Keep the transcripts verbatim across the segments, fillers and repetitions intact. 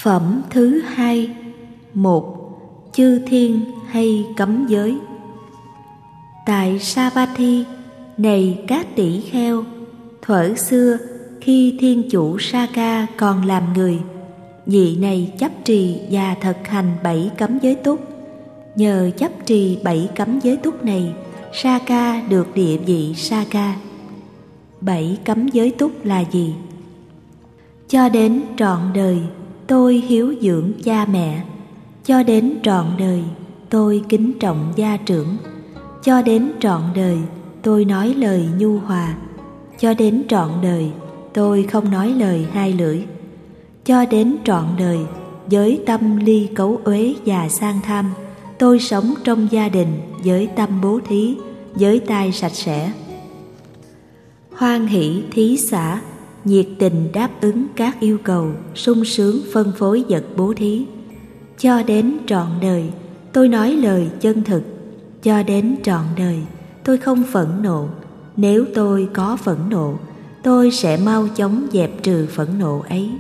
Phẩm thứ hai. Một. Chư thiên hay cấm giới. Tại Savatthi, này các tỷ kheo, thuở xưa khi thiên chủ Saka còn làm người, vị này chấp trì và thực hành bảy cấm giới túc. Nhờ chấp trì bảy cấm giới túc này, Saka được địa vị Saka. Bảy cấm giới túc là gì? Cho đến trọn đời tôi hiếu dưỡng cha mẹ, cho đến trọn đời tôi kính trọng gia trưởng, cho đến trọn đời tôi nói lời nhu hòa, cho đến trọn đời tôi không nói lời hai lưỡi, cho đến trọn đời với tâm ly cấu uế và sang tham, tôi sống trong gia đình với tâm bố thí, với tay sạch sẽ. Hoan hỷ thí xả, nhiệt tình đáp ứng các yêu cầu, sung sướng phân phối vật bố thí. Cho đến trọn đời tôi nói lời chân thực, cho đến trọn đời tôi không phẫn nộ. Nếu tôi có phẫn nộ, tôi sẽ mau chóng dẹp trừ phẫn nộ ấy.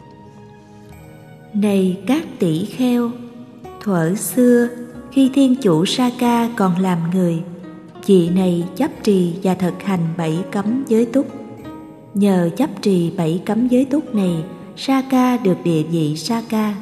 Này các tỷ kheo, thuở xưa khi thiên chủ Saka còn làm người, vị này chấp trì và thực hành bảy cấm giới túc. Nhờ chấp trì bảy cấm giới túc này, Saka được địa vị Saka.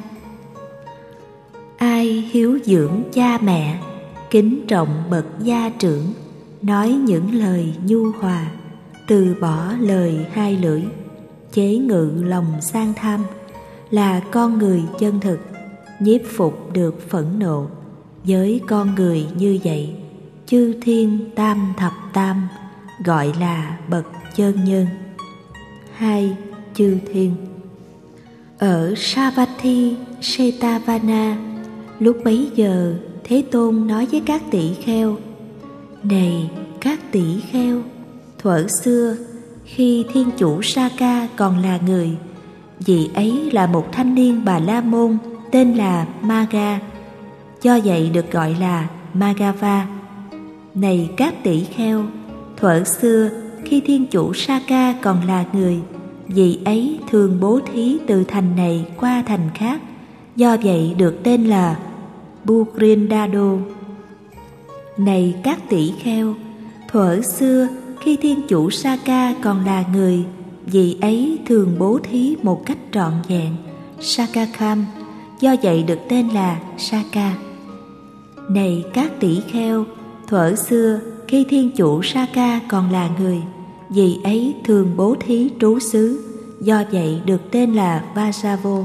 Ai hiếu dưỡng cha mẹ, kính trọng bậc gia trưởng, nói những lời nhu hòa, từ bỏ lời hai lưỡi, chế ngự lòng sang tham, là con người chân thực, nhiếp phục được phẫn nộ. Với con người như vậy, chư thiên tam thập tam gọi là bậc chân nhân. Hai. Chư thiên. Ở Savatthi Setavana, lúc bấy giờ Thế Tôn nói với các tỷ kheo: Này các tỷ kheo, thuở xưa khi thiên chủ Saka còn là người, vị ấy là một thanh niên Bà La Môn tên là Maga, do vậy được gọi là Magava. Này các tỷ kheo, thuở xưa khi thiên chủ Saka còn là người, vị ấy thường bố thí từ thành này qua thành khác, do vậy được tên là Bugrindado. Này các tỷ kheo, thuở xưa khi thiên chủ Saka còn là người, vị ấy thường bố thí một cách trọn vẹn, Sakakam, do vậy được tên là Saka. Này các tỷ kheo, thuở xưa khi thiên chủ Saka còn là người, vị ấy thường bố thí trú xứ, do vậy được tên là Vasavo.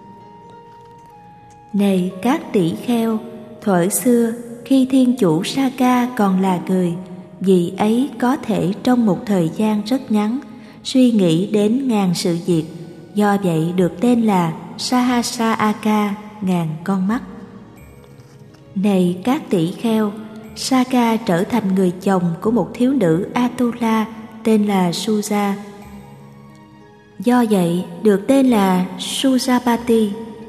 Này các tỷ kheo, thuở xưa khi thiên chủ Saka còn là người, vị ấy có thể trong một thời gian rất ngắn suy nghĩ đến ngàn sự việc, do vậy được tên là Sahasraka, ngàn con mắt. Này các tỷ kheo, Saka trở thành người chồng của một thiếu nữ Atula tên là Suja, do vậy được tên là Sujapati.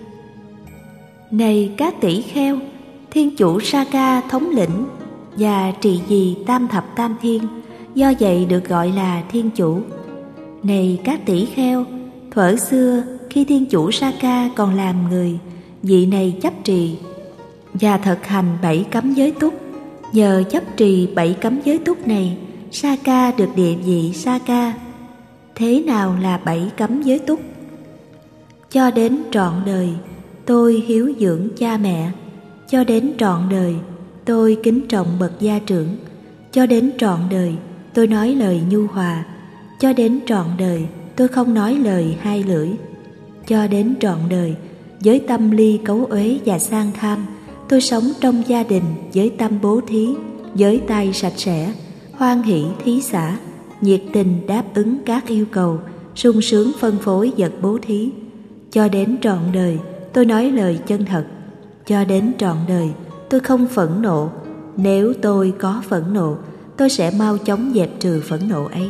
Này các tỷ kheo, thiên chủ Saka thống lĩnh và trị vì tam thập tam thiên, do vậy được gọi là thiên chủ. Này các tỷ kheo, thuở xưa khi thiên chủ Saka còn làm người, vị này chấp trì và thực hành bảy cấm giới túc. Nhờ chấp trì bảy cấm giới túc này, Saka được địa vị Saka. Thế nào là bảy cấm giới túc? Cho đến trọn đời tôi hiếu dưỡng cha mẹ, cho đến trọn đời tôi kính trọng bậc gia trưởng, cho đến trọn đời tôi nói lời nhu hòa, cho đến trọn đời tôi không nói lời hai lưỡi, cho đến trọn đời với tâm ly cấu uế và sang tham, tôi sống trong gia đình với tâm bố thí, với tay sạch sẽ, hoan hỷ thí xả, nhiệt tình đáp ứng các yêu cầu, sung sướng phân phối vật bố thí. Cho đến trọn đời tôi nói lời chân thật, cho đến trọn đời tôi không phẫn nộ. Nếu tôi có phẫn nộ, tôi sẽ mau chóng dẹp trừ phẫn nộ ấy.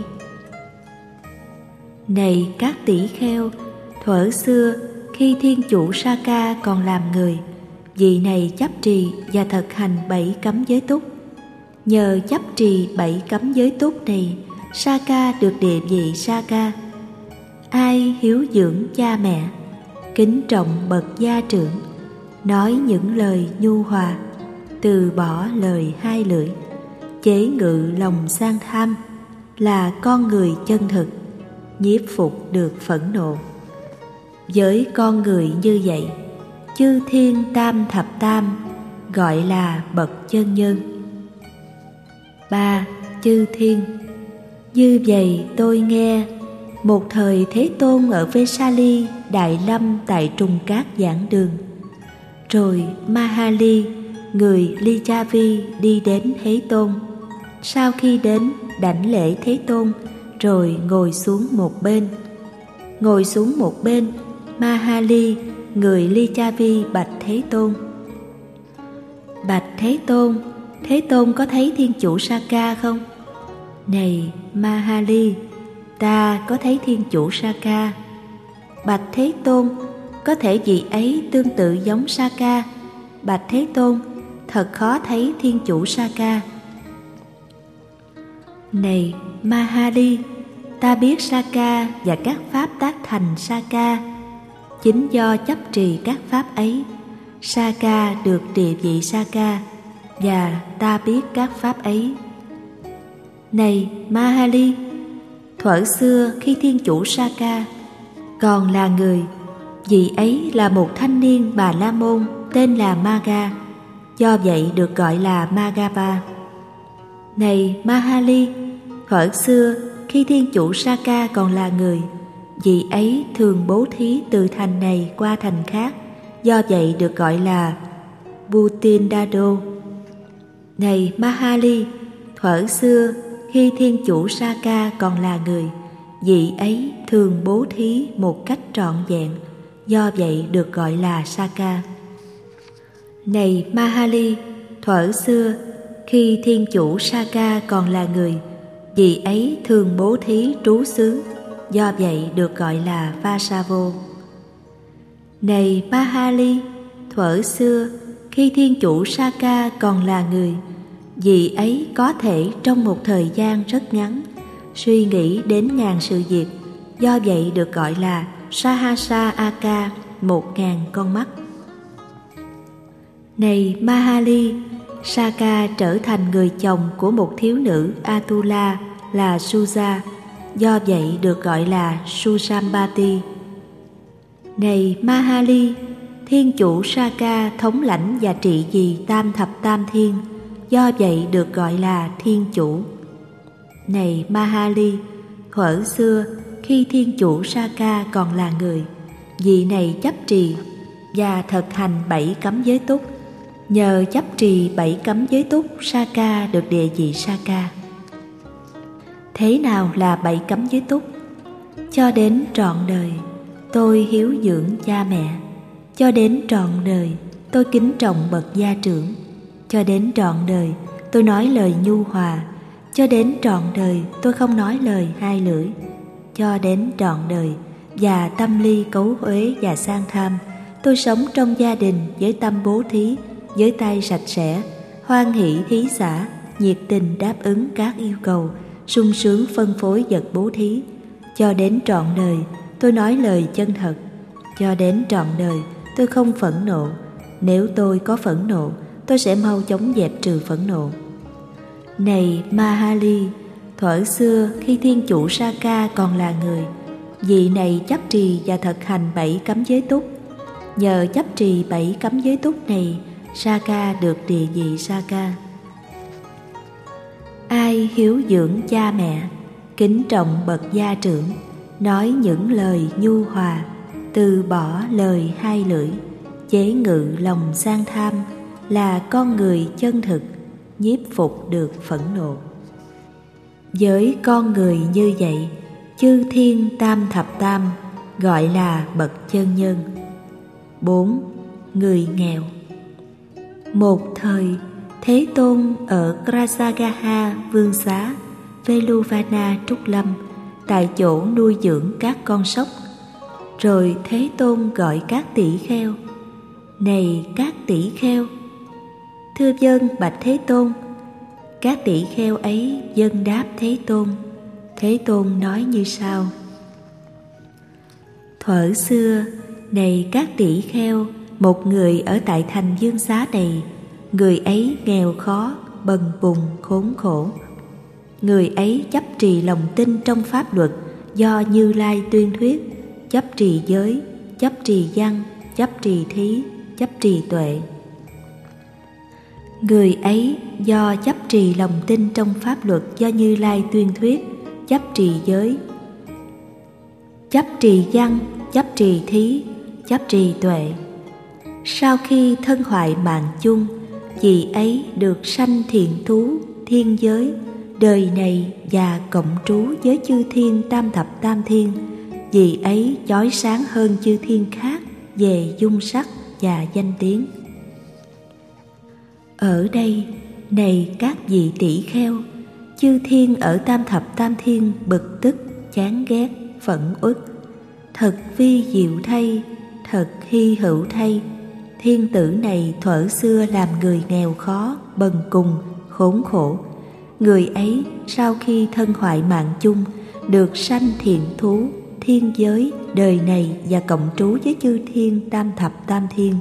Này các tỷ kheo, thuở xưa khi thiên chủ Saka còn làm người, vị này chấp trì và thực hành bảy cấm giới túc. Nhờ chấp trì bảy cấm giới túc này, Saka được địa vị Saka. Ai hiếu dưỡng cha mẹ, kính trọng bậc gia trưởng, nói những lời nhu hòa, từ bỏ lời hai lưỡi, chế ngự lòng sang tham, là con người chân thực, nhiếp phục được phẫn nộ. Với con người như vậy, chư thiên tam thập tam gọi là bậc chân nhân. Ba. Chư thiên. Như vậy tôi nghe, một thời Thế Tôn ở Vesali, Đại Lâm tại Trùng Cát giảng đường. Rồi Mahali, người Lichavi đi đến Thế Tôn. Sau khi đến, đảnh lễ Thế Tôn, rồi ngồi xuống một bên. Ngồi xuống một bên, Mahali, người Lichavi bạch Thế Tôn. Bạch Thế Tôn, Thế Tôn có thấy Thiên Chủ Saka không? Này Mahali, ta có thấy Thiên Chủ Saka. Bạch Thế Tôn, có thể vị ấy tương tự giống Saka. Bạch Thế Tôn, thật khó thấy Thiên Chủ Saka. Này Mahali, ta biết Saka và các pháp tác thành Saka. Chính do chấp trì các pháp ấy, Saka được địa vị Saka, và ta biết các pháp ấy. Này Mahali, thuở xưa khi Thiên Chủ Saka còn là người, vị ấy là một thanh niên Bà La Môn tên là Maga, do vậy được gọi là Magava. Này Mahali, thuở xưa khi Thiên Chủ Saka còn là người, vị ấy thường bố thí từ thành này qua thành khác, do vậy được gọi là Butindado. Này Mahali, thuở xưa khi Thiên Chủ Saka còn là người, vị ấy thường bố thí một cách trọn vẹn, do vậy được gọi là Saka. Này Mahali, thuở xưa khi Thiên Chủ Saka còn là người, vị ấy thường bố thí trú xứ, do vậy được gọi là Vasavo. Này Mahali, thuở xưa khi Thiên Chủ Saka còn là người, vị ấy có thể trong một thời gian rất ngắn suy nghĩ đến ngàn sự việc, do vậy được gọi là Sahasa Aka, một ngàn con mắt. Này Mahali, Saka trở thành người chồng của một thiếu nữ Atula là Suja, do vậy được gọi là Susambati. Này Mahali, Thiên Chủ Saka thống lãnh và trị vì tam thập tam thiên, do vậy được gọi là Thiên Chủ. Này Mahali, thuở xưa khi Thiên Chủ Saka còn là người, vị này chấp trì và thực hành bảy cấm giới túc. Nhờ chấp trì bảy cấm giới túc, Saka được địa vị Saka. Thế nào là bảy cấm giới túc? Cho đến trọn đời tôi hiếu dưỡng cha mẹ, cho đến trọn đời tôi kính trọng bậc gia trưởng, cho đến trọn đời tôi nói lời nhu hòa, cho đến trọn đời tôi không nói lời hai lưỡi, cho đến trọn đời và tâm ly cấu uế và sang tham, tôi sống trong gia đình với tâm bố thí, với tay sạch sẽ, hoan hỷ thí xả, nhiệt tình đáp ứng các yêu cầu, sung sướng phân phối vật bố thí. Cho đến trọn đời tôi nói lời chân thật, cho đến trọn đời tôi không phẫn nộ. Nếu tôi có phẫn nộ, tôi sẽ mau chóng dẹp trừ phẫn nộ. Này Mahali, thuở xưa khi Thiên Chủ Saka còn là người, vị này chấp trì và thực hành bảy cấm giới túc. Nhờ chấp trì bảy cấm giới túc này, Saka được địa vị Saka. Ai hiếu dưỡng cha mẹ, kính trọng bậc gia trưởng, nói những lời nhu hòa, từ bỏ lời hai lưỡi, chế ngự lòng sang tham, là con người chân thực, nhiếp phục được phẫn nộ. Với con người như vậy, chư thiên tam thập tam gọi là bậc chân nhân. Bốn. Người nghèo. Một thời, Thế Tôn ở Krasagaha Vương Xá, Veluvana Trúc Lâm, tại chỗ nuôi dưỡng các con sóc. Rồi Thế Tôn gọi các tỷ kheo: Này các tỷ kheo! Thưa vâng bạch Thế Tôn. Các tỷ kheo ấy vâng đáp Thế Tôn. Thế Tôn nói như sau: Thuở xưa, Này các tỷ kheo, một người ở tại thành Dương Xá này, người ấy nghèo khó, bần cùng, khốn khổ. Người ấy chấp trì lòng tin trong pháp luật do Như Lai tuyên thuyết, chấp trì giới, chấp trì văn, chấp trì thí, chấp trì tuệ. Người ấy do chấp trì lòng tin trong pháp luật do Như Lai tuyên thuyết, chấp trì giới, chấp trì văn, chấp trì thí, chấp trì tuệ. Sau khi thân hoại mạng chung, vị ấy được sanh thiện thú, thiên giới, đời này và cộng trú với chư thiên tam thập tam thiên. Vị ấy chói sáng hơn chư thiên khác về dung sắc và danh tiếng. Ở đây, này các vị tỷ kheo, chư thiên ở tam thập tam thiên bực tức, chán ghét, phẫn uất. Thật vi diệu thay, thật hy hữu thay, thiên tử này thuở xưa làm người nghèo khó, bần cùng, khốn khổ. Người ấy sau khi thân hoại mạng chung, được sanh thiện thú, thiên giới, đời này và cộng trú với chư thiên tam thập tam thiên.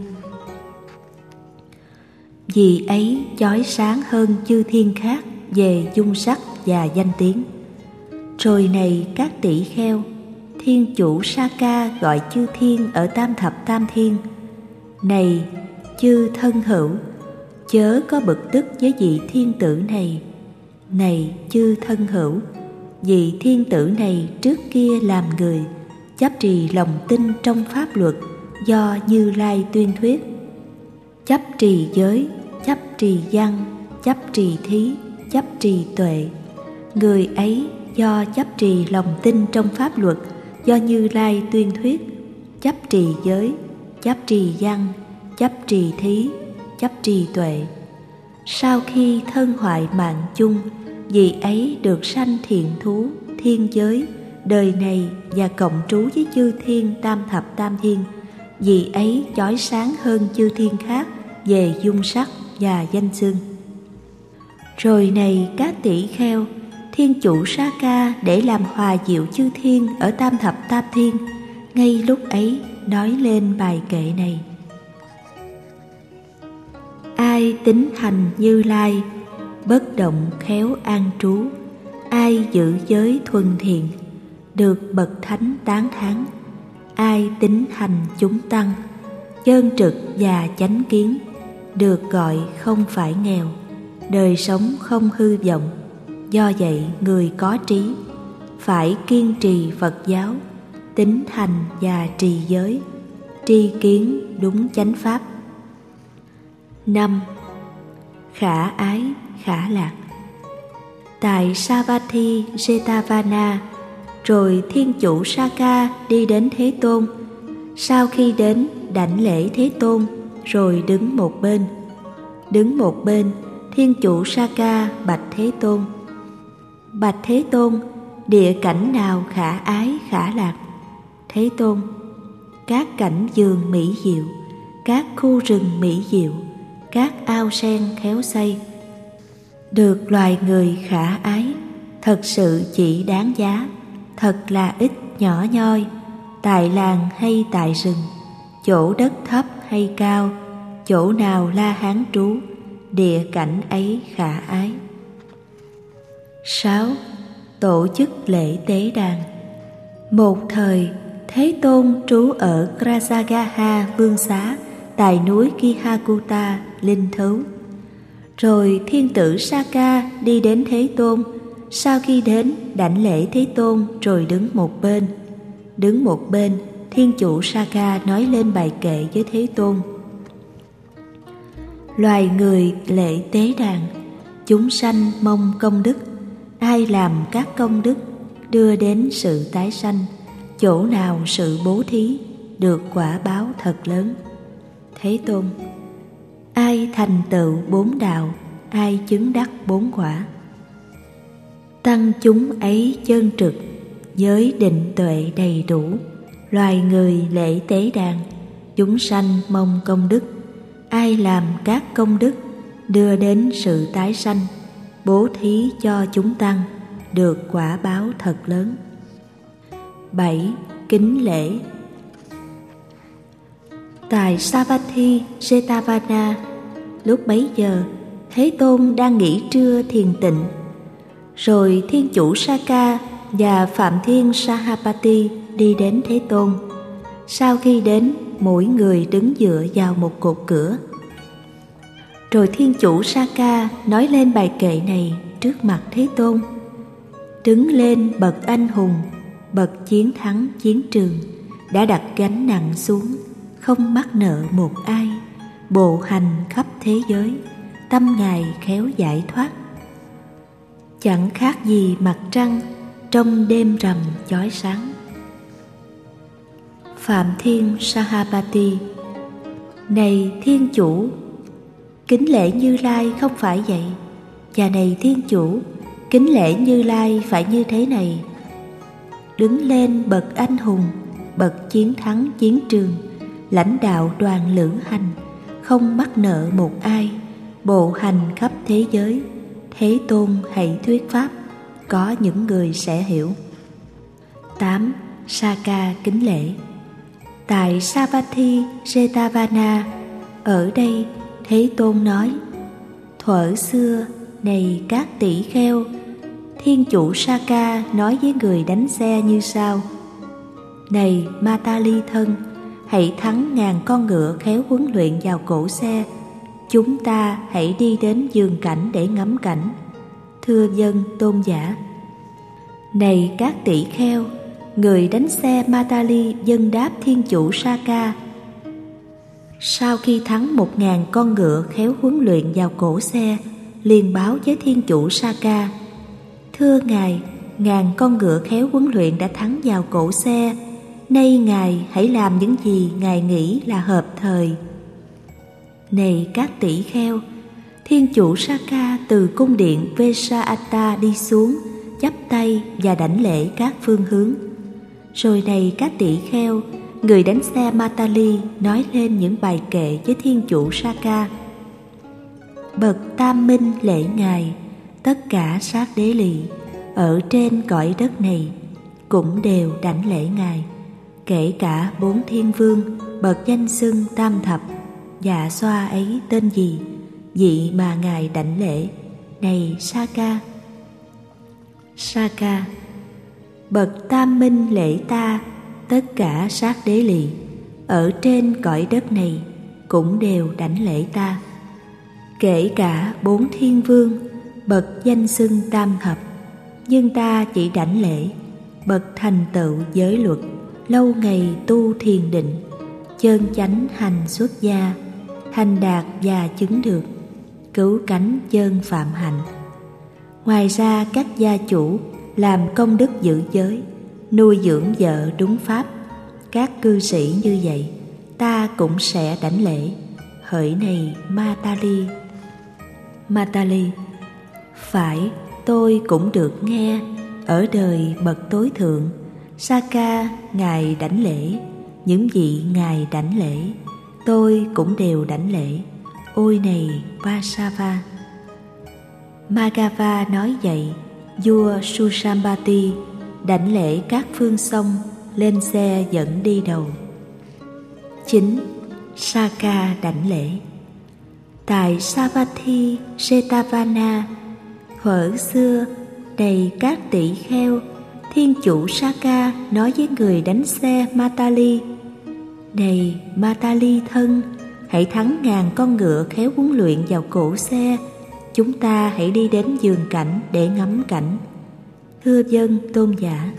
Vì ấy chói sáng hơn chư thiên khác về dung sắc và danh tiếng. Rồi này các tỷ kheo, thiên chủ Sa-ca gọi chư thiên ở tam thập tam thiên: này chư thân hữu, chớ có bực tức với vị thiên tử này. Này chư thân hữu, vị thiên tử này trước kia làm người, chấp trì lòng tin trong pháp luật do Như Lai tuyên thuyết, chấp trì giới, chấp trì văn, chấp trì thí, chấp trì tuệ. Người ấy do chấp trì lòng tin trong pháp luật do Như Lai tuyên thuyết, chấp trì giới, chấp trì văn, chấp trì thí, chấp trì tuệ. Sau khi thân hoại mạng chung, vị ấy được sanh thiện thú, thiên giới, đời này và cộng trú với chư thiên tam thập tam thiên. Vị ấy chói sáng hơn chư thiên khác về dung sắc và danh xưng. Rồi này các tỷ kheo, thiên chủ Sa-ca để làm hòa diệu chư thiên ở tam thập tam thiên, ngay lúc ấy nói lên bài kệ này: ai tín hành Như Lai, bất động khéo an trú. Ai giữ giới thuần thiện, được bậc thánh tán thán. Ai tín hành chúng tăng, chân trực và chánh kiến, được gọi không phải nghèo, đời sống không hư vọng. Do vậy người có trí phải kiên trì Phật giáo, tín hành và trì giới, tri kiến đúng chánh pháp. Năm. Khả ái, khả lạc. Tại Savatthi Jetavana, rồi thiên chủ Sa-ca đi đến Thế Tôn. Sau khi đến, đảnh lễ Thế Tôn, rồi đứng một bên. Đứng một bên, thiên chủ Sa-ca bạch Thế Tôn: bạch Thế Tôn, địa cảnh nào khả ái khả lạc? Thế Tôn: các cảnh vườn mỹ diệu, các khu rừng mỹ diệu, các ao sen khéo xây. Được loài người khả ái, thật sự chỉ đáng giá, thật là ít nhỏ nhoi. Tại làng hay tại rừng, chỗ đất thấp hay cao, chỗ nào La Hán trú, địa cảnh ấy khả ái. Sáu. Tổ chức lễ tế đàn. Một thời, Thế Tôn trú ở Grasagaha Vương Xá tại núi Kihakuta, linh thứu. Rồi thiên tử Sa-ca đi đến Thế Tôn. Sau khi đến, đảnh lễ Thế Tôn rồi đứng một bên. Đứng một bên, thiên chủ Sa-ca nói lên bài kệ với Thế Tôn: loài người lễ tế đàn, chúng sanh mong công đức. Ai làm các công đức, đưa đến sự tái sanh, chỗ nào sự bố thí, được quả báo thật lớn. Thế Tôn: ai thành tựu bốn đạo, ai chứng đắc bốn quả. Tăng chúng ấy chân trực, giới định tuệ đầy đủ. Loài người lễ tế đàn, chúng sanh mong công đức. Ai làm các công đức, đưa đến sự tái sanh, bố thí cho chúng tăng, được quả báo thật lớn. Bảy. Kính lễ. Tại Savatthi Jetavana, lúc bấy giờ Thế Tôn đang nghỉ trưa thiền tịnh. Rồi Thiên Chủ Saka và Phạm Thiên Sahapati đi đến Thế Tôn. Sau khi đến, mỗi người đứng dựa vào một cột cửa. Rồi Thiên Chủ Saka nói lên bài kệ này trước mặt Thế Tôn: đứng lên bậc anh hùng, bậc chiến thắng chiến trường, đã đặt gánh nặng xuống, không mắc nợ một ai, bộ hành khắp thế giới, tâm Ngài khéo giải thoát. Chẳng khác gì mặt trăng trong đêm rằm chói sáng. Phạm Thiên Sahapati: này Thiên Chủ, kính lễ Như Lai không phải vậy. Và này Thiên Chủ, kính lễ Như Lai phải như thế này: đứng lên bậc anh hùng, bậc chiến thắng chiến trường, lãnh đạo đoàn lữ hành, không mắc nợ một ai, bộ hành khắp thế giới. Thế Tôn hãy thuyết pháp, có những người sẽ hiểu. tám. Saka kính lễ. Tại Savatthi Jetavana, ở đây Thế Tôn nói: thuở xưa, này các tỷ kheo, Thiên Chủ Saka nói với người đánh xe như sau: này Matali thân, hãy thắng ngàn con ngựa khéo huấn luyện vào cổ xe. Chúng ta hãy đi đến vườn cảnh để ngắm cảnh. Thưa vâng tôn giả. Này các tỷ kheo, người đánh xe Matali dâng đáp Thiên Chủ Saka. Sau khi thắng một ngàn con ngựa khéo huấn luyện vào cổ xe, liền báo với Thiên Chủ Saka: thưa Ngài, ngàn con ngựa khéo huấn luyện đã thắng vào cổ xe. Nay Ngài hãy làm những gì Ngài nghĩ là hợp thời. Này các tỷ kheo, Thiên Chủ Saka từ cung điện Vesata đi xuống, chắp tay và đảnh lễ các phương hướng. Rồi này các tỷ kheo, người đánh xe Matali nói lên những bài kệ với Thiên Chủ Saka: bậc tam minh lễ Ngài, tất cả sát đế lì ở trên cõi đất này cũng đều đảnh lễ Ngài, kể cả bốn thiên vương, bậc danh xưng tam thập. Dạ xoa ấy tên gì, vị mà Ngài đảnh lễ? Này Saka. Saka: bậc tam minh lễ ta, tất cả sát đế lì ở trên cõi đất này cũng đều đảnh lễ ta, kể cả bốn thiên vương, bậc danh xưng tam thập. Nhưng ta chỉ đảnh lễ bậc thành tựu giới luật, lâu ngày tu thiền định, chân chánh hành xuất gia, thành đạt và chứng được, cứu cánh chân phạm hạnh. Ngoài ra các gia chủ làm công đức giữ giới, nuôi dưỡng vợ đúng pháp, các cư sĩ như vậy ta cũng sẽ đảnh lễ. Hỡi này Matali. Matali: phải, tôi cũng được nghe. Ở đời bậc tối thượng, Saka Ngài đảnh lễ, những vị Ngài đảnh lễ tôi cũng đều đảnh lễ. Ôi này Vasava. Magava nói vậy, vua Susambati đảnh lễ các phương sông, lên xe dẫn đi đầu. chín. Saka đảnh lễ. Tại Savatthi Jetavana, thuở xưa, đầy các tỷ kheo, Thiên Chủ Saka nói với người đánh xe Matali: này Matali thân, hãy thắng ngàn con ngựa khéo huấn luyện vào cổ xe. Chúng ta hãy đi đến vườn cảnh để ngắm cảnh. Thưa vâng tôn giả.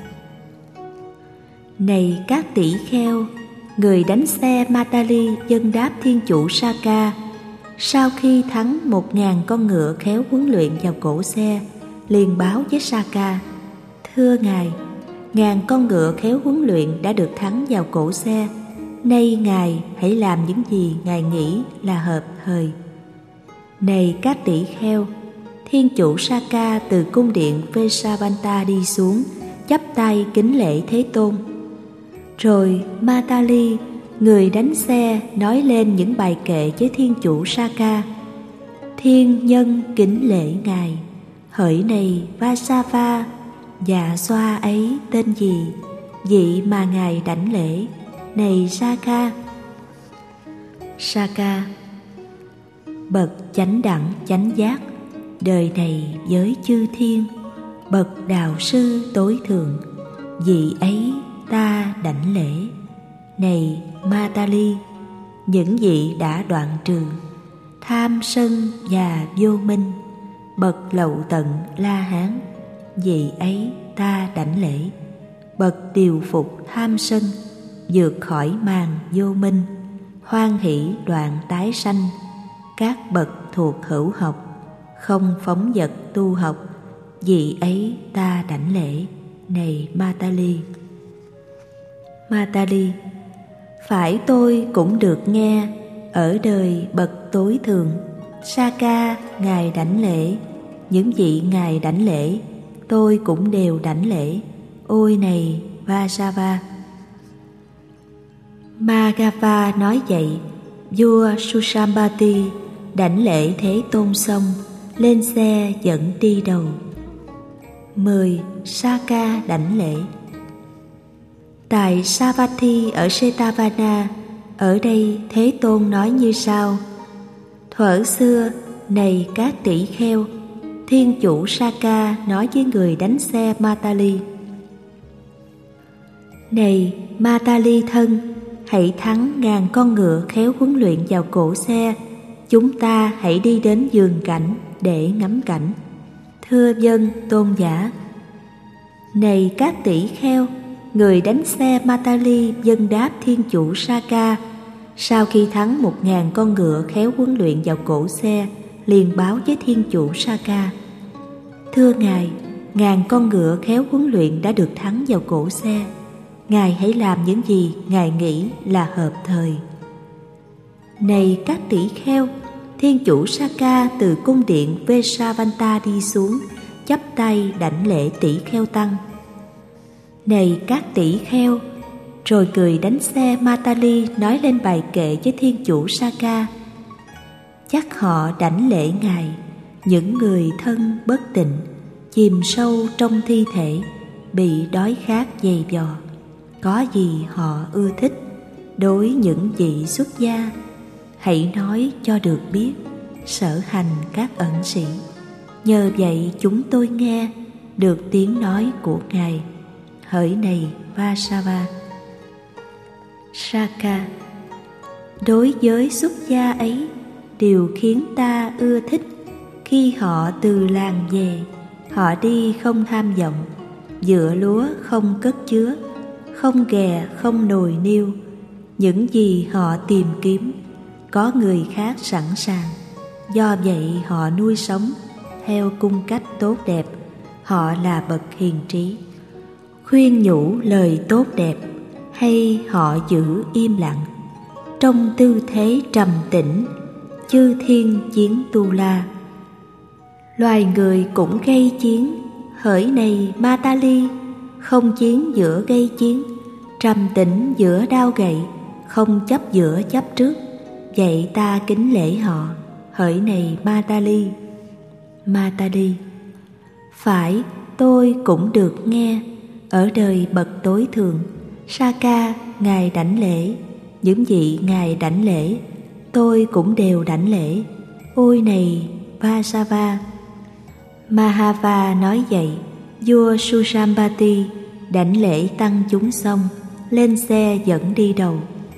Này các tỷ kheo, người đánh xe Matali dâng đáp Thiên Chủ Saka. Sau khi thắng một ngàn con ngựa khéo huấn luyện vào cổ xe, liền báo với Saka: thưa Ngài, ngàn con ngựa khéo huấn luyện đã được thắng vào cổ xe. Nay Ngài hãy làm những gì Ngài nghĩ là hợp thời. Này các tỷ kheo, Thiên Chủ Saka từ cung điện Vesavanta đi xuống, chắp tay kính lễ Thế Tôn. Rồi Matali, người đánh xe, nói lên những bài kệ với Thiên Chủ Saka: thiên nhân kính lễ Ngài. Hỡi này Vasava, dạ xoa ấy tên gì, vị mà Ngài đảnh lễ? Này Saka. Saka: bậc chánh đẳng chánh giác, đời này với chư thiên, bậc đạo sư tối thượng, vị ấy ta đảnh lễ. Này Matali, những vị đã đoạn trừ tham sân và vô minh, bậc lậu tận La Hán, vị ấy ta đảnh lễ. Bậc điều phục tham sân, vượt khỏi màn vô minh, hoan hỷ đoạn tái sanh, các bậc thuộc hữu học, không phóng dật tu học, vị ấy ta đảnh lễ. Này Matali. Matali: phải tôi cũng được nghe, ở đời bậc tối thượng, Saka ngài đảnh lễ, những vị ngài đảnh lễ tôi cũng đều đảnh lễ. Ôi này Vasava. Magava nói vậy, vua Susambati đảnh lễ Thế Tôn xong, lên xe dẫn đi đầu. Mười. Saka đảnh lễ. Tại Savatthi ở Setavana, ở đây Thế Tôn nói như sau: thuở xưa, này các tỷ kheo, thiên chủ Saka nói với người đánh xe Matali: này Matali thân, hãy thắng ngàn con ngựa khéo huấn luyện vào cổ xe, chúng ta hãy đi đến vườn cảnh để ngắm cảnh. Thưa vâng tôn giả. Này các tỷ kheo, người đánh xe Matali vâng đáp thiên chủ Saka. Sau khi thắng một ngàn con ngựa khéo huấn luyện vào cổ xe, liền báo với thiên chủ Saka: thưa ngài, ngàn con ngựa khéo huấn luyện đã được thắng vào cổ xe. Ngài hãy làm những gì ngài nghĩ là hợp thời. Này các tỷ kheo, thiên chủ Saka từ cung điện Vesavanta đi xuống, chắp tay đảnh lễ tỷ kheo tăng. Này các tỷ kheo, rồi cười đánh xe Matali nói lên bài kệ với thiên chủ Saka: chắc họ đảnh lễ ngài, những người thân bất tịnh, chìm sâu trong thi thể, bị đói khát dày vò, có gì họ ưa thích. Đối những vị xuất gia, hãy nói cho được biết sở hành các ẩn sĩ. Nhờ vậy chúng tôi nghe được tiếng nói của ngài. Hỡi này Vasava. Saka: đối với xuất gia ấy, điều khiến ta ưa thích, khi họ từ làng về, họ đi không tham vọng, dựa lúa không cất chứa, không ghè không nồi niêu. Những gì họ tìm kiếm, có người khác sẵn sàng, do vậy họ nuôi sống theo cung cách tốt đẹp. Họ là bậc hiền trí, khuyên nhủ lời tốt đẹp, hay họ giữ im lặng, trong tư thế trầm tĩnh, chư thiên chiến tu la. Loài người cũng gây chiến, hỡi này Matali, không chiến giữa gây chiến, trầm tĩnh giữa đao gậy, không chấp giữa chấp trước, vậy ta kính lễ họ. Hỡi này Matali. Matali: phải tôi cũng được nghe, ở đời bậc tối thượng, Saka ngài đảnh lễ, những vị ngài đảnh lễ tôi cũng đều đảnh lễ. Ôi này Vasava. Mahava nói vậy, vua Susambati đảnh lễ tăng chúng xong, lên xe dẫn đi đầu.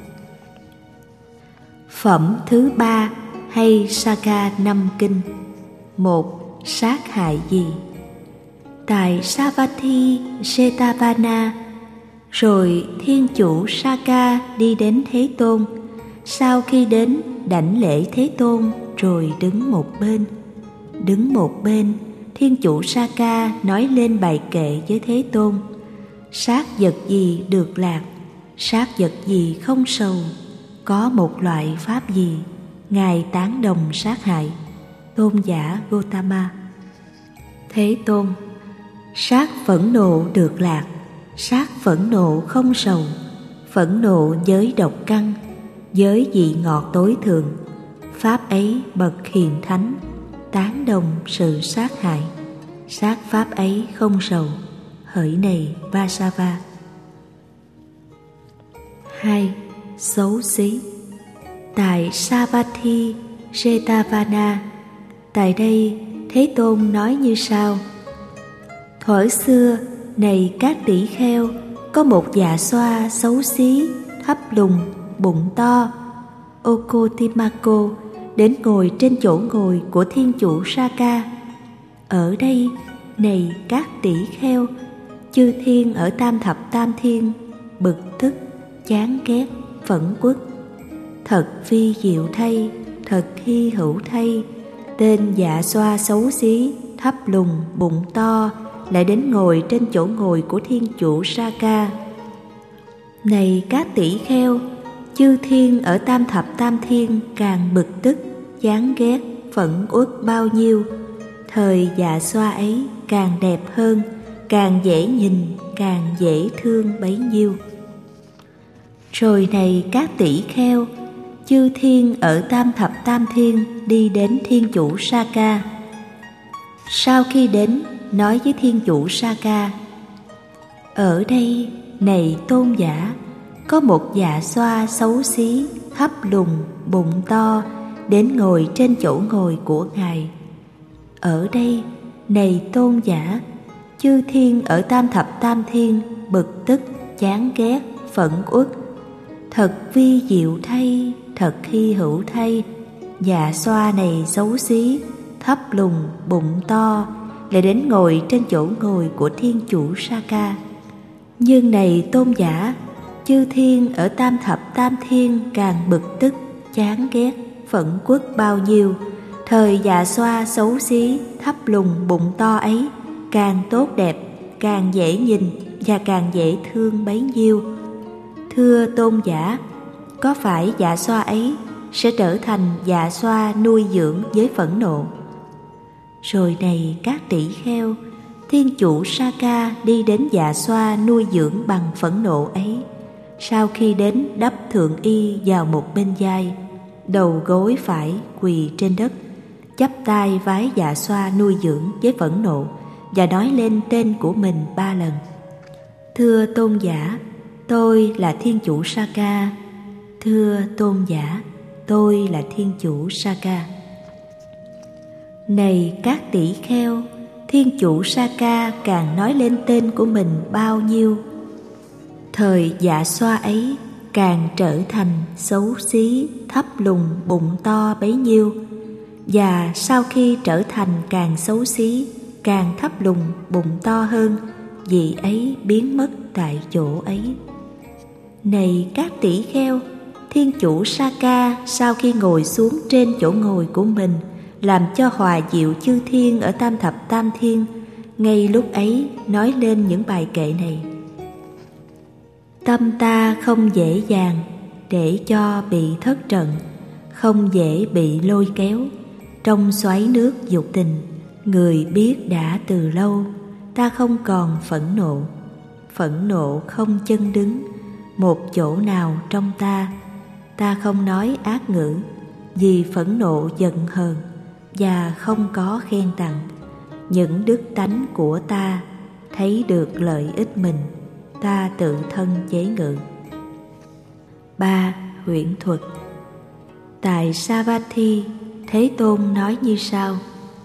Phẩm thứ ba hay Saka năm kinh. Một. Sát hại gì? Tại Savatthi Setavana, rồi thiên chủ Saka đi đến Thế Tôn. Sau khi đến, đảnh lễ Thế Tôn rồi đứng một bên. Đứng một bên, thiên chủ Saka nói lên bài kệ với Thế Tôn: sát vật gì được lạc, sát vật gì không sầu, có một loại pháp gì ngài tán đồng sát hại? Tôn giả Gotama. Thế Tôn: sát phẫn nộ được lạc, sát phẫn nộ không sầu, phẫn nộ giới độc căn, giới vị ngọt tối thượng, pháp ấy bậc hiền thánh tán đồng sự sát hại, sát pháp ấy không sầu. Hỡi này Vasava. Hai. Xấu xí. Tại Savatthi Jetavana, tại đây Thế Tôn nói như sau: thuở xưa, này các tỷ kheo, có một dạ xoa xấu xí, thấp lùn, bụng to, Okotimako, đến ngồi trên chỗ ngồi của thiên chủ Saka. Ở đây, này các tỷ kheo, chư thiên ở tam thập tam thiên bực tức, chán ghét, phẫn uất. Thật vi diệu thay, thật hy hữu thay, tên dạ xoa xấu xí, thấp lùn, bụng to lại đến ngồi trên chỗ ngồi của thiên chủ Saka. Này các tỷ kheo, chư thiên ở tam thập tam thiên càng bực tức, chán ghét, phẫn uất bao nhiêu, thời dạ xoa ấy càng đẹp hơn, càng dễ nhìn, càng dễ thương bấy nhiêu. Rồi này các tỷ kheo, chư thiên ở tam thập tam thiên đi đến thiên chủ Saka. Sau khi đến, nói với thiên chủ Saka: ở đây, này tôn giả, có một dạ xoa xấu xí, thấp lùn, bụng to, đến ngồi trên chỗ ngồi của ngài. Ở đây, này tôn giả, chư thiên ở tam thập tam thiên bực tức, chán ghét, phẫn uất. Thật vi diệu thay, thật hy hữu thay, dạ xoa này xấu xí, thấp lùn, bụng to, lại đến ngồi trên chỗ ngồi của thiên chủ Saka. Nhưng này tôn giả, chư thiên ở tam thập tam thiên càng bực tức, chán ghét, phẫn uất bao nhiêu, thời dạ xoa xấu xí, thấp lùn, bụng to ấy càng tốt đẹp, càng dễ nhìn và càng dễ thương bấy nhiêu. Thưa tôn giả, có phải dạ xoa ấy sẽ trở thành dạ xoa nuôi dưỡng với phẫn nộ? Rồi này các tỷ kheo, thiên chủ Saka đi đến dạ xoa nuôi dưỡng bằng phẫn nộ ấy. Sau khi đến, đắp thượng y vào một bên vai, đầu gối phải quỳ trên đất, chắp tay vái dạ xoa nuôi dưỡng với phẫn nộ và nói lên tên của mình ba lần: thưa tôn giả, tôi là thiên chủ Saka. Thưa tôn giả, tôi là thiên chủ Saka. Này các tỷ kheo, thiên chủ Saka càng nói lên tên của mình bao nhiêu, thời dạ xoa ấy càng trở thành xấu xí, thấp lùn, bụng to bấy nhiêu. Và sau khi trở thành càng xấu xí, càng thấp lùn, bụng to hơn, vị ấy biến mất tại chỗ ấy. Này các tỷ kheo, thiên chủ Saka sau khi ngồi xuống trên chỗ ngồi của mình, làm cho hòa dịu chư thiên ở tam thập tam thiên, ngay lúc ấy nói lên những bài kệ này: tâm ta không dễ dàng để cho bị thất trận, không dễ bị lôi kéo trong xoáy nước dục tình. Người biết đã từ lâu, ta không còn phẫn nộ. Phẫn nộ không chân đứng một chỗ nào trong ta. Ta không nói ác ngữ, vì phẫn nộ giận hờn, và không có khen tặng. Những đức tánh của ta thấy được lợi ích mình, ta tự thân chế ngự. Ba. Huyễn thuật. Tại Savatthi, Thế Tôn nói như sau: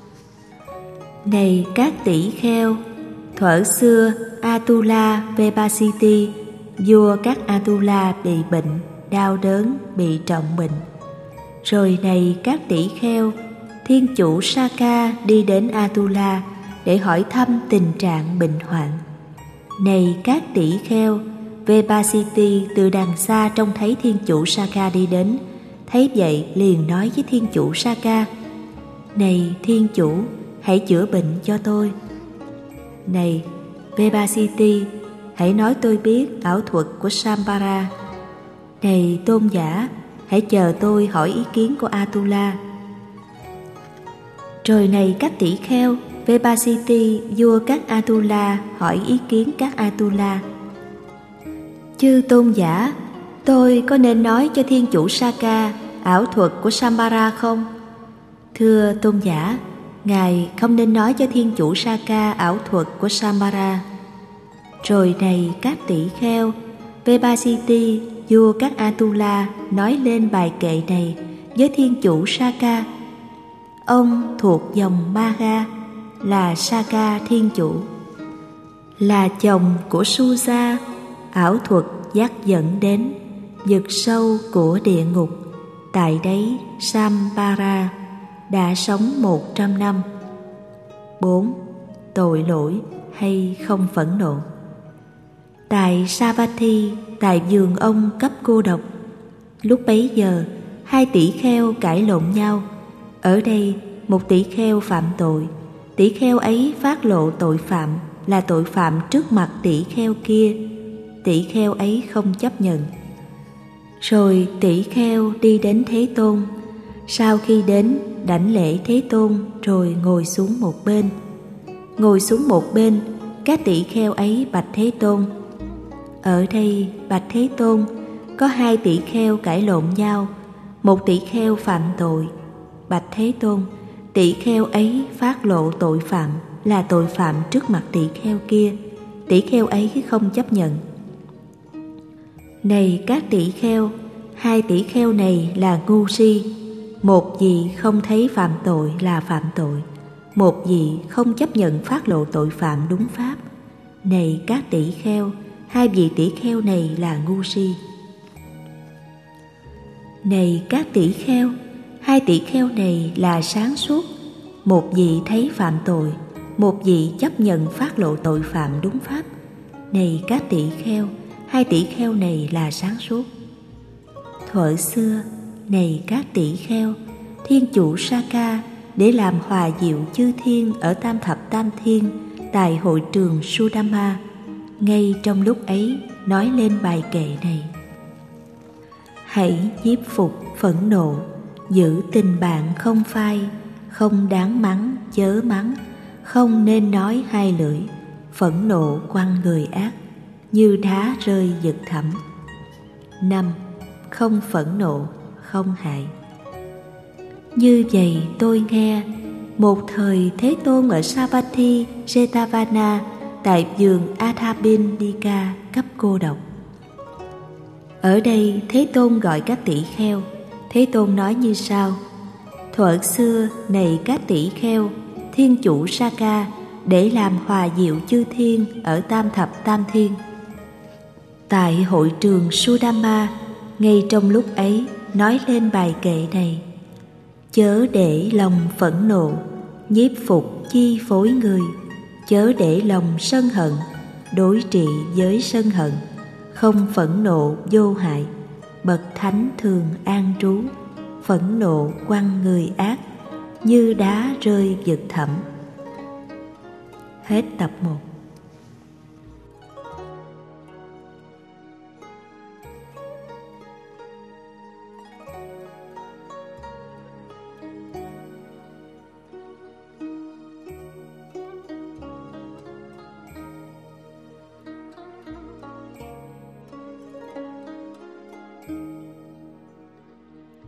này các tỷ kheo, thuở xưa Atula Vebasiti, vua các Atula bị bệnh, đau đớn, bị trọng bệnh. Rồi này các tỷ kheo, thiên chủ Saka đi đến Atula để hỏi thăm tình trạng bệnh hoạn. Này các tỷ kheo, Vebasiti từ đằng xa trông thấy thiên chủ Saka đi đến, thấy vậy liền nói với thiên chủ Saka: này thiên chủ, hãy chữa bệnh cho tôi. Này Vebasiti, hãy nói tôi biết ảo thuật của Sambara. Này tôn giả, hãy chờ tôi hỏi ý kiến của Atula. Rồi này các tỷ kheo, Vebasiti vua các Atula hỏi ý kiến các Atula: chư tôn giả, tôi có nên nói cho thiên chủ Saka ảo thuật của Sambara không? Thưa tôn giả, ngài không nên nói cho thiên chủ Saka ảo thuật của Sambara. Rồi này các tỷ kheo, Vebasiti vua các Atula nói lên bài kệ này với thiên chủ Saka. Ông thuộc dòng Maga, là Saka thiên chủ, là chồng của Suja, ảo thuật dắt dẫn đến vực sâu của địa ngục. Tại đấy Sampara đã sống một trăm năm. Bốn. Tội lỗi hay không phẫn nộ. Tại Savatthi, tại vườn ông cấp cô độc, lúc bấy giờ hai tỷ kheo cãi lộn nhau. Ở đây một tỷ kheo phạm tội, tỷ kheo ấy phát lộ tội phạm là tội phạm trước mặt tỷ kheo kia. Tỷ kheo ấy không chấp nhận. Rồi tỷ kheo đi đến Thế Tôn. Sau khi đến, đảnh lễ Thế Tôn rồi ngồi xuống một bên. Ngồi xuống một bên, các tỷ kheo ấy bạch Thế Tôn: ở đây bạch Thế Tôn, có hai tỷ kheo cãi lộn nhau, một tỷ kheo phạm tội. Bạch Thế Tôn, tỷ kheo ấy phát lộ tội phạm là tội phạm trước mặt tỷ kheo kia. Tỷ kheo ấy không chấp nhận. Này các tỷ kheo, hai tỷ kheo này là ngu si. Một vị không thấy phạm tội là phạm tội, một vị không chấp nhận phát lộ tội phạm đúng pháp. Này các tỷ kheo, hai vị tỷ kheo này là ngu si. Này các tỷ kheo, hai tỷ kheo này là sáng suốt. Một vị thấy phạm tội, một vị chấp nhận phát lộ tội phạm đúng pháp. Này các tỷ kheo, hai tỷ kheo này là sáng suốt. Thuở xưa, này các tỷ kheo, thiên chủ Saka để làm hòa diệu chư thiên ở tam thập tam thiên tại hội trường Sudama, ngay trong lúc ấy nói lên bài kệ này: hãy nhiếp phục phẫn nộ, giữ tình bạn không phai, không đáng mắng chớ mắng, không nên nói hai lưỡi, phẫn nộ quăng người ác, như đá rơi vực thẳm. Năm. Không phẫn nộ, không hại. Như vậy tôi nghe, một thời Thế Tôn ở Savatthi, Jetavana, tại vườn Athabindika cấp cô độc. Ở đây Thế Tôn gọi các tỷ kheo. Thế Tôn nói như sau: thuở xưa, này các tỷ kheo, thiên chủ Saka để làm hòa diệu chư thiên ở tam thập tam thiên. Tại hội trường Sudama, ngay trong lúc ấy nói lên bài kệ này: chớ để lòng phẫn nộ, nhiếp phục chi phối người, chớ để lòng sân hận, đối trị với sân hận, không phẫn nộ vô hại, bậc thánh thường an trú, phẫn nộ quăng người ác, như đá rơi vực thẳm. Hết tập một.